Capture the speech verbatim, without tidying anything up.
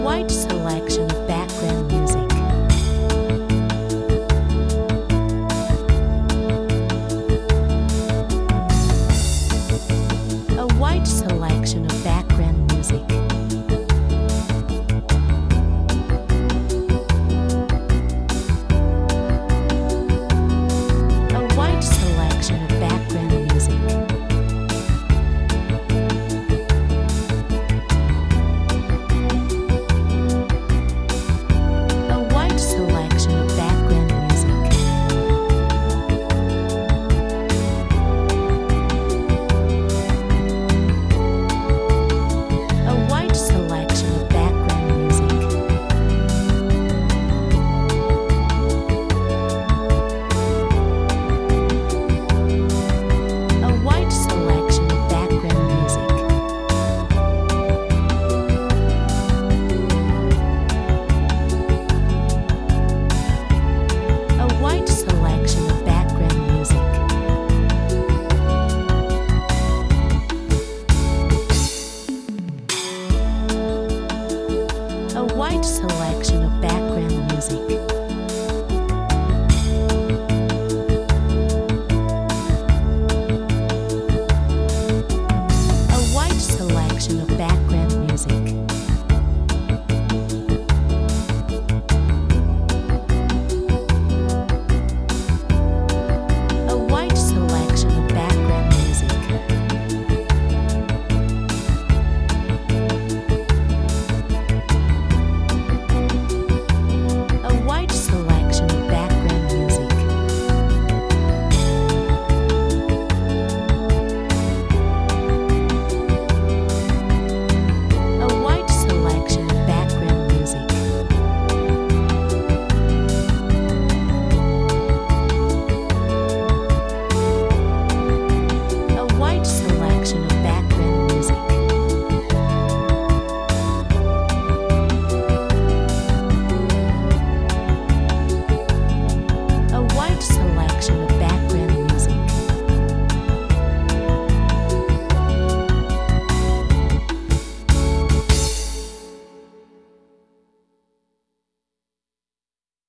wide selection of background music. A wide selection of background music. A wide selection of background music. A wide selection of background music. A wide selection of background music. A wide selection of background music. A wide selection of background music. A wide selection